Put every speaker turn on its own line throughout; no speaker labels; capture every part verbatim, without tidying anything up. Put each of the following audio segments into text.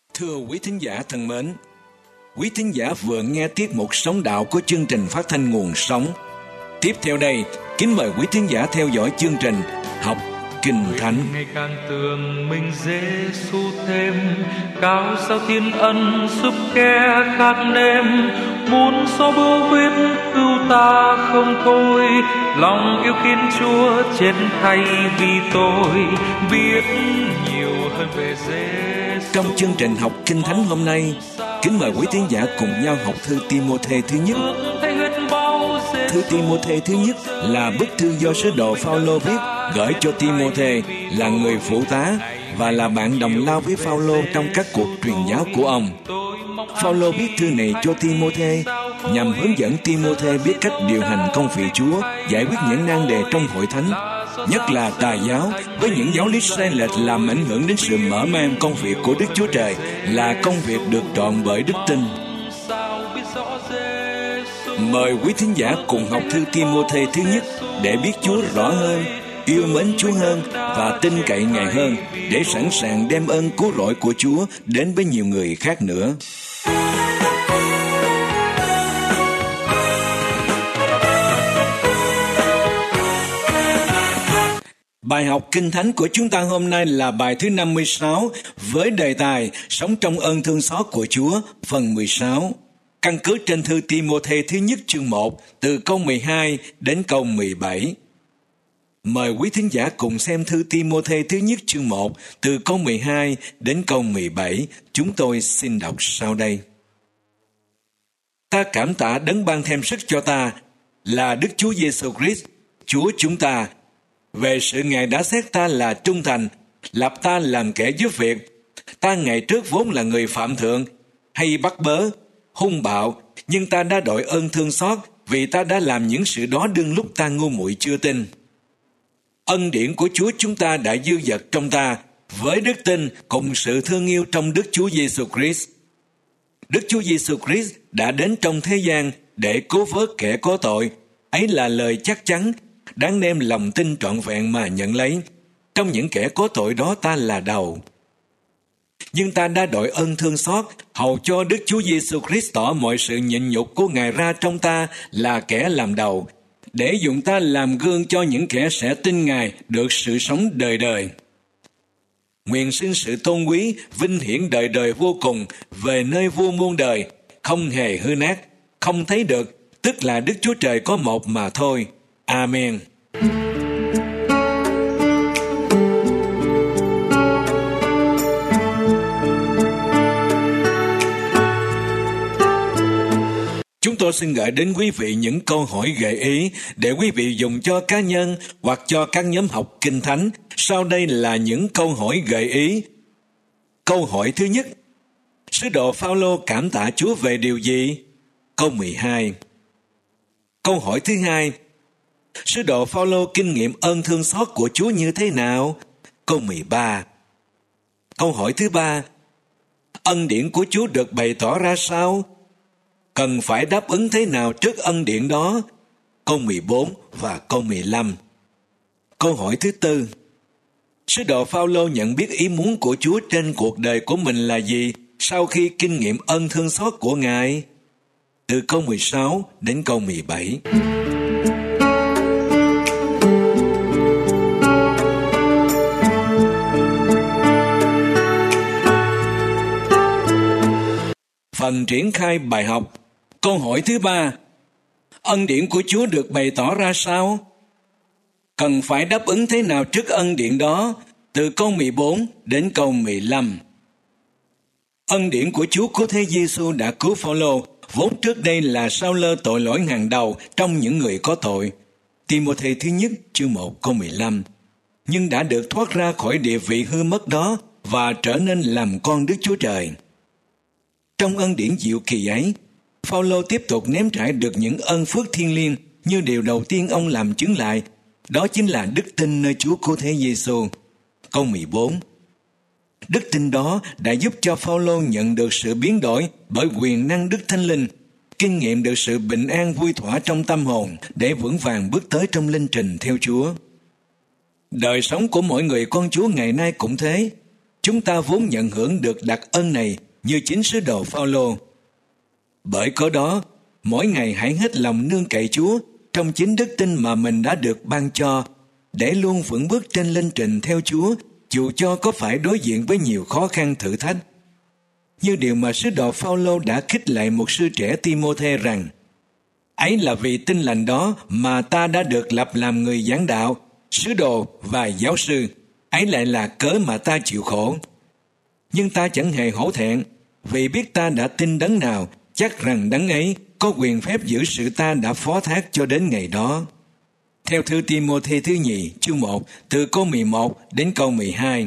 Thưa quý thính giả thân mến, quý thính giả vừa nghe tiết mục Sống Đạo của chương trình phát thanh Nguồn Sống. Tiếp theo đây, kính mời quý thính giả theo dõi chương trình Học Kinh Thánh.
Ngày càng tưởng mình Giê-xu thêm cao sao thiên ân giúp kẻ khác nêm, muốn xóa bưu huyết cứu ta không thôi, lòng yêu kính Chúa chết thay vì tôi, biết nhiều hơn về Giê-xu.
Trong chương trình Học Kinh Thánh hôm nay, kính mời quý thính giả cùng nhau học thư Ti-mô-thê thứ nhất. Thư Ti-mô-thê thứ nhất là bức thư do sứ đồ Phao-lô viết gửi cho Ti-mô-thê là người phụ tá và là bạn đồng lao với Phao-lô trong các cuộc truyền giáo của ông. Phao-lô viết thư này cho Ti-mô-thê nhằm hướng dẫn Ti-mô-thê biết cách điều hành công việc Chúa, giải quyết những nan đề trong hội thánh, nhất là tà giáo với những giáo lý sai lệch làm ảnh hưởng đến sự mở mang công việc của Đức Chúa Trời là công việc được trọn bởi đức tin. Mời quý thính giả cùng học thư Ti-mô-thê thứ nhất để biết Chúa rõ hơn, yêu mến Chúa hơn và tin cậy Ngài hơn, để sẵn sàng đem ơn cứu rỗi của Chúa đến với nhiều người khác nữa. Bài học Kinh Thánh của chúng ta hôm nay là bài thứ năm mươi sáu với đề tài Sống trong ơn thương xót của Chúa, phần mười sáu. Căn cứ trên thư Ti-mô-thê thứ nhất chương một từ câu mười hai đến câu mười bảy. Mời quý thính giả cùng xem thư Ti-mô-thê thứ nhất chương một từ câu mười hai đến câu mười bảy. Chúng tôi xin đọc sau đây. Ta cảm tạ đấng ban thêm sức cho ta là Đức Chúa Giê-xu Christ, Chúa chúng ta, về sự Ngài đã xét ta là trung thành, lập ta làm kẻ giúp việc. Ta ngày trước vốn là người phạm thượng, hay bắt bớ, hung bạo, nhưng ta đã đội ơn thương xót vì ta đã làm những sự đó đương lúc ta ngu muội chưa tin. Ân điển của Chúa chúng ta đã dư dật trong ta với đức tin cùng sự thương yêu trong Đức Chúa Giê-xu Christ. Đức Chúa Giê-xu Christ đã đến trong thế gian để cứu vớt kẻ có tội. Ấy là lời chắc chắn, đáng đem lòng tin trọn vẹn mà nhận lấy. Trong những kẻ có tội đó ta là đầu. Nhưng ta đã đội ơn thương xót, hầu cho Đức Chúa Giê-xu Christ tỏ mọi sự nhịn nhục của Ngài ra trong ta là kẻ làm đầu, để dùng ta làm gương cho những kẻ sẽ tin Ngài được sự sống đời đời. Nguyện xin sự tôn quý, vinh hiển đời đời vô cùng về nơi vua muôn đời, không hề hư nát, không thấy được, tức là Đức Chúa Trời có một mà thôi. Amen. Chúng tôi xin gửi đến quý vị những câu hỏi gợi ý để quý vị dùng cho cá nhân hoặc cho các nhóm học Kinh Thánh. Sau đây là những câu hỏi gợi ý. Câu hỏi thứ nhất: Sứ đồ Phao-lô cảm tạ Chúa về điều gì? Câu mười hai. Câu hỏi thứ hai: Sứ đồ Phao-lô kinh nghiệm ơn thương xót của Chúa như thế nào? Câu mười ba. Câu hỏi thứ ba: Ân điển của Chúa được bày tỏ ra sao? Cần phải đáp ứng thế nào trước ân điển đó? Câu mười bốn và câu mười lăm. Câu hỏi thứ tư: Sứ đồ Phao-lô nhận biết ý muốn của Chúa trên cuộc đời của mình là gì sau khi kinh nghiệm ơn thương xót của Ngài? Từ câu mười sáu đến câu mười bảy. Phần triển khai bài học. Câu hỏi thứ ba: Ân điển của Chúa được bày tỏ ra sao? Cần phải đáp ứng thế nào trước ân điển đó? Từ câu mười bốn đến câu mười lăm. Ân điển của Chúa cứu thế Giê-xu đã cứu Phao-lô, vốn trước đây là sao lơ tội lỗi hàng đầu trong những người có tội. Ti-mô-thê thứ nhất chương một câu mười lăm. Nhưng đã được thoát ra khỏi địa vị hư mất đó và trở nên làm con Đức Chúa Trời. Trong ân điển diệu kỳ ấy, Phao-lô tiếp tục nếm trải được những ơn phước thiêng liêng như điều đầu tiên ông làm chứng lại, đó chính là đức tin nơi Chúa cứu thế Giê-xu. Câu mười bốn. Đức tin đó đã giúp cho Phao-lô nhận được sự biến đổi bởi quyền năng Đức Thánh Linh, kinh nghiệm được sự bình an vui thỏa trong tâm hồn để vững vàng bước tới trong linh trình theo Chúa. Đời sống của mỗi người con Chúa ngày nay cũng thế. Chúng ta vốn nhận hưởng được đặc ân này như chính sứ đồ Phao-lô. Bởi có đó, mỗi ngày hãy hết lòng nương cậy Chúa trong chính đức tin mà mình đã được ban cho, để luôn vững bước trên linh trình theo Chúa, dù cho có phải đối diện với nhiều khó khăn thử thách. Như điều mà sứ đồ Phao-lô đã khích lệ một sư trẻ Ti-mô-thê rằng: ấy là vì tin lành đó mà ta đã được lập làm người giảng đạo, sứ đồ và giáo sư. Ấy lại là cớ mà ta chịu khổ. Nhưng ta chẳng hề hổ thẹn, vì biết ta đã tin đấng nào, chắc rằng đấng ấy có quyền phép giữ sự ta đã phó thác cho đến ngày đó. Theo thư Ti-mô-thê thứ nhì, chương một, từ câu mười một đến câu mười hai.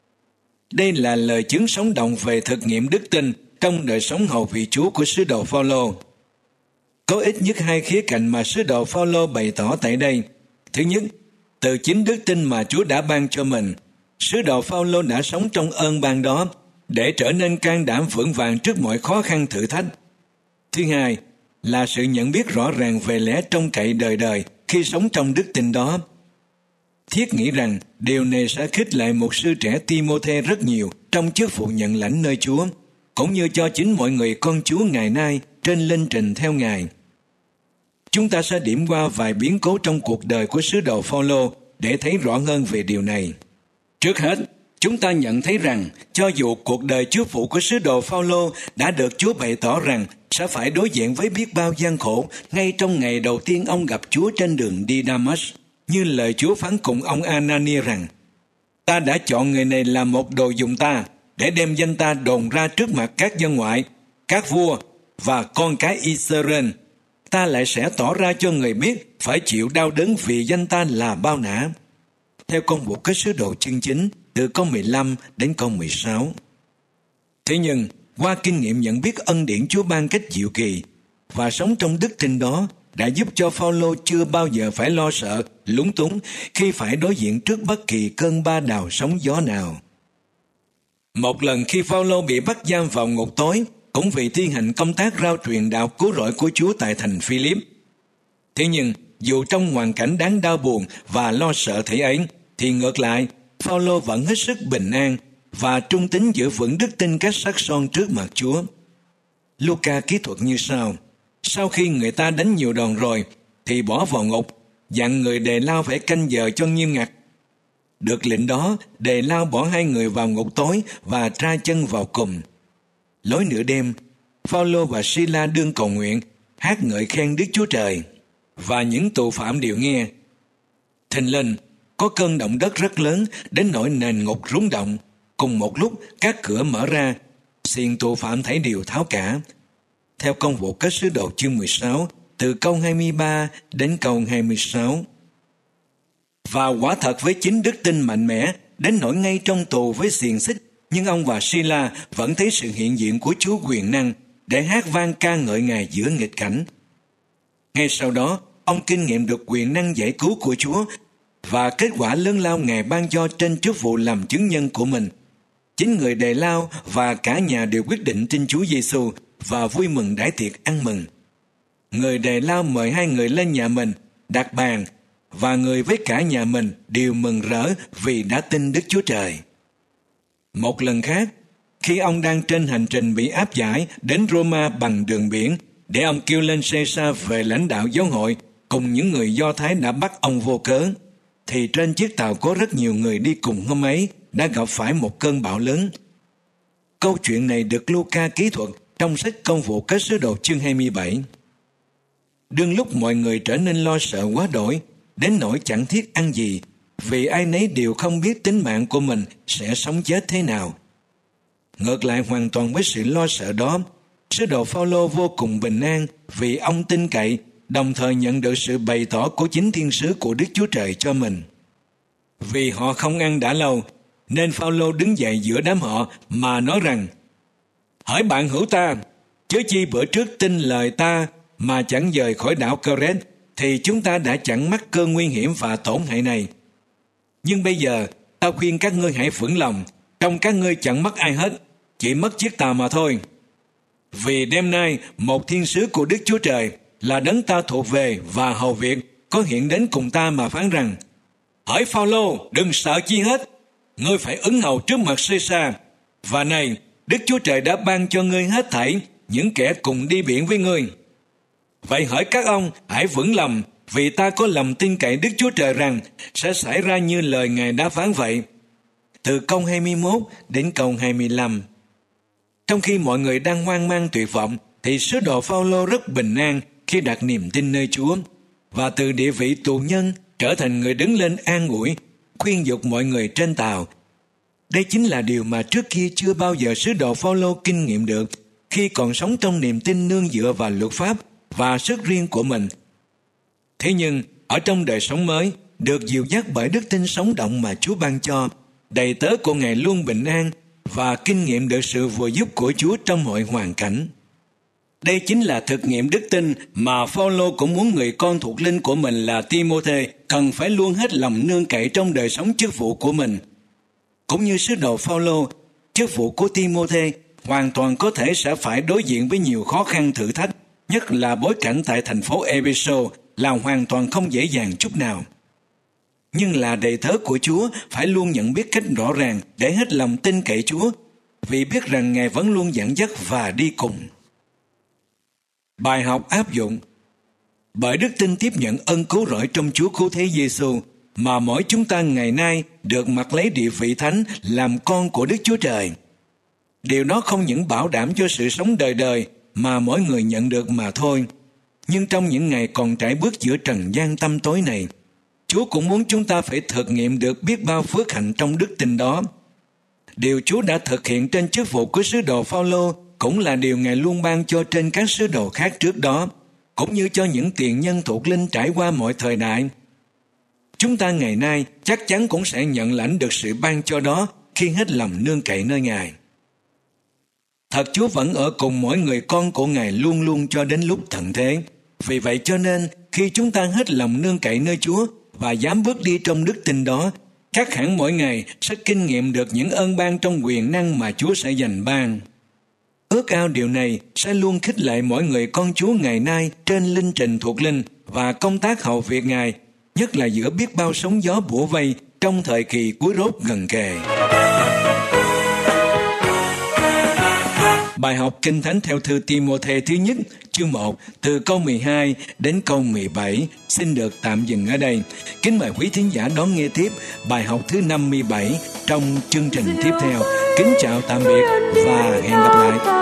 Đây là lời chứng sống động về thực nghiệm đức tin trong đời sống hầu vị Chúa của sứ đồ Phao-lô. Có ít nhất hai khía cạnh mà sứ đồ Phao-lô bày tỏ tại đây. Thứ nhất, từ chính đức tin mà Chúa đã ban cho mình, sứ đồ Phao-lô đã sống trong ơn ban đó để trở nên can đảm vững vàng trước mọi khó khăn thử thách. Thứ hai, là sự nhận biết rõ ràng về lẽ trông cậy đời đời khi sống trong đức tin đó. Thiết nghĩ rằng điều này sẽ khích lệ một sư trẻ Ti-mô-thê rất nhiều trong chức vụ nhận lãnh nơi Chúa, cũng như cho chính mọi người con Chúa ngày nay trên linh trình theo Ngài. Chúng ta sẽ điểm qua vài biến cố trong cuộc đời của sứ đồ Phao-lô để thấy rõ hơn về điều này. Trước hết, chúng ta nhận thấy rằng cho dù cuộc đời chức vụ của sứ đồ Phao-lô đã được Chúa bày tỏ rằng sẽ phải đối diện với biết bao gian khổ ngay trong ngày đầu tiên ông gặp Chúa trên đường đi Đa-mát, như lời Chúa phán cùng ông Anani rằng: ta đã chọn người này làm một đồ dùng ta để đem danh ta đồn ra trước mặt các dân ngoại, các vua và con cái Israel. Ta lại sẽ tỏ ra cho người biết phải chịu đau đớn vì danh ta là bao nã. Theo công vụ các sứ đồ chương chín, từ câu mười lăm đến câu mười sáu. Thế nhưng, qua kinh nghiệm nhận biết ân điển Chúa ban cách diệu kỳ và sống trong đức tin đó đã giúp cho Phao-lô chưa bao giờ phải lo sợ, lúng túng khi phải đối diện trước bất kỳ cơn ba đào sóng gió nào. Một lần khi Phao-lô bị bắt giam vào ngục tối, cũng vì thi hành công tác rao truyền đạo cứu rỗi của Chúa tại thành Phi-líp. Thế nhưng, dù trong hoàn cảnh đáng đau buồn và lo sợ thế ấy, thì ngược lại, Phao-lô vẫn hết sức bình an và trung tín giữ vững đức tin cách sắc son trước mặt Chúa. Luca kỹ thuật như sau: sau khi người ta đánh nhiều đòn rồi, thì bỏ vào ngục, dặn người đề lao phải canh giờ cho nghiêm ngặt. Được lệnh đó, đề lao bỏ hai người vào ngục tối và tra chân vào cùng. Lối nửa đêm, Phao-lô và Si-la đương cầu nguyện, hát ngợi khen Đức Chúa Trời, và những tù phạm đều nghe. Thình lình, có cơn động đất rất lớn đến nỗi nền ngục rung động. Cùng một lúc, các cửa mở ra, xiềng tù phạm thấy đều tháo cả. Theo công vụ các sứ đồ chương mười sáu, từ câu hai mươi ba đến câu hai mươi sáu. Và quả thật với chính đức tin mạnh mẽ, đến nỗi ngay trong tù với xiềng xích, nhưng ông và Si-la vẫn thấy sự hiện diện của Chúa quyền năng để hát vang ca ngợi Ngài giữa nghịch cảnh. Ngay sau đó, ông kinh nghiệm được quyền năng giải cứu của Chúa và kết quả lớn lao Ngài ban cho trên chức vụ làm chứng nhân của mình. Chính người đề lao và cả nhà đều quyết định tin Chúa Giêsu và vui mừng đãi tiệc ăn mừng. Người đề lao mời hai người lên nhà mình đặt bàn, và người với cả nhà mình đều mừng rỡ vì đã tin Đức Chúa Trời. Một lần khác, khi ông đang trên hành trình bị áp giải đến Roma bằng đường biển để ông kêu lên Caesar về lãnh đạo giáo hội cùng những người Do Thái đã bắt ông vô cớ, thì trên chiếc tàu có rất nhiều người đi cùng hôm ấy đã gặp phải một cơn bão lớn. Câu chuyện này được Luca kỹ thuật trong sách Công vụ các sứ đồ chương hai mươi bảy. Đương lúc mọi người trở nên lo sợ quá đổi, đến nỗi chẳng thiết ăn gì, vì ai nấy đều không biết tính mạng của mình sẽ sống chết thế nào. Ngược lại hoàn toàn với sự lo sợ đó, sứ đồ Phao-lô vô cùng bình an vì ông tin cậy, đồng thời nhận được sự bày tỏ của chính thiên sứ của Đức Chúa Trời cho mình. Vì họ không ăn đã lâu, nên Phao-lô đứng dậy giữa đám họ mà nói rằng: hỡi bạn hữu ta, chớ chi bữa trước tin lời ta mà chẳng dời khỏi đảo Cores, thì chúng ta đã chẳng mắc cơn nguy hiểm và tổn hại này. Nhưng bây giờ, ta khuyên các ngươi hãy vững lòng, trong các ngươi chẳng mất ai hết, chỉ mất chiếc tàu mà thôi. Vì đêm nay, một thiên sứ của Đức Chúa Trời là đấng ta thuộc về và hầu việc có hiện đến cùng ta mà phán rằng: hỡi Phao-lô, đừng sợ chi hết, ngươi phải ứng hầu trước mặt Caesar. Và này, Đức Chúa Trời đã ban cho ngươi hết thảy những kẻ cùng đi biển với ngươi. Vậy hỡi các ông, hãy vững lòng, vì ta có lòng tin cậy Đức Chúa Trời rằng sẽ xảy ra như lời Ngài đã phán vậy. Từ câu hai mươi mốt đến câu hai mươi lăm. Trong khi mọi người đang hoang mang tuyệt vọng, thì sứ đồ Phao-lô rất bình an khi đặt niềm tin nơi Chúa, và từ địa vị tù nhân trở thành người đứng lên an ủi, khuyên dục mọi người trên tàu. Đây chính là điều mà trước kia chưa bao giờ sứ đồ Phao-lô kinh nghiệm được khi còn sống trong niềm tin nương dựa vào luật pháp và sức riêng của mình. Thế nhưng, ở trong đời sống mới, được dìu dắt bởi đức tin sống động mà Chúa ban cho, đầy tớ của Ngài luôn bình an và kinh nghiệm được sự vừa giúp của Chúa trong mọi hoàn cảnh. Đây chính là thực nghiệm đức tin mà Phao-lô cũng muốn người con thuộc linh của mình là Ti-mô-thê cần phải luôn hết lòng nương cậy trong đời sống chức vụ của mình. Cũng như sứ đồ Phao-lô, chức vụ của Ti-mô-thê hoàn toàn có thể sẽ phải đối diện với nhiều khó khăn thử thách, nhất là bối cảnh tại thành phố Ê-phê-sô là hoàn toàn không dễ dàng chút nào. Nhưng là đầy tớ của Chúa phải luôn nhận biết cách rõ ràng để hết lòng tin cậy Chúa, vì biết rằng Ngài vẫn luôn dẫn dắt và đi cùng. Bài học áp dụng. Bởi đức tin tiếp nhận ân cứu rỗi trong Chúa Cứu Thế Giêsu mà mỗi chúng ta ngày nay được mặc lấy địa vị thánh làm con của Đức Chúa Trời. Điều đó không những bảo đảm cho sự sống đời đời mà mỗi người nhận được mà thôi, nhưng trong những ngày còn trải bước giữa trần gian tăm tối này, Chúa cũng muốn chúng ta phải thực nghiệm được biết bao phước hạnh trong đức tin đó. Điều Chúa đã thực hiện trên chức vụ của sứ đồ Phao-lô cũng là điều Ngài luôn ban cho trên các sứ đồ khác trước đó, cũng như cho những tiền nhân thuộc linh trải qua mọi thời đại. Chúng ta ngày nay chắc chắn cũng sẽ nhận lãnh được sự ban cho đó khi hết lòng nương cậy nơi Ngài. Thật Chúa vẫn ở cùng mỗi người con của Ngài luôn luôn cho đến lúc tận thế. Vì vậy cho nên, khi chúng ta hết lòng nương cậy nơi Chúa và dám bước đi trong đức tin đó, chắc hẳn mỗi ngày sẽ kinh nghiệm được những ơn ban trong quyền năng mà Chúa sẽ dành ban. Ước ao điều này sẽ luôn khích lệ mỗi người con Chúa ngày nay trên linh trình thuộc linh và công tác hầu việc Ngài, nhất là giữa biết bao sóng gió bủa vây trong thời kỳ cuối rốt gần kề. Bài học Kinh Thánh theo thư Ti-mô-thê thứ nhất, chương một, từ câu mười hai đến câu mười bảy, xin được tạm dừng ở đây. Kính mời quý thính giả đón nghe tiếp bài học thứ năm mươi bảy trong chương trình tiếp theo. Kính chào tạm biệt và hẹn gặp lại.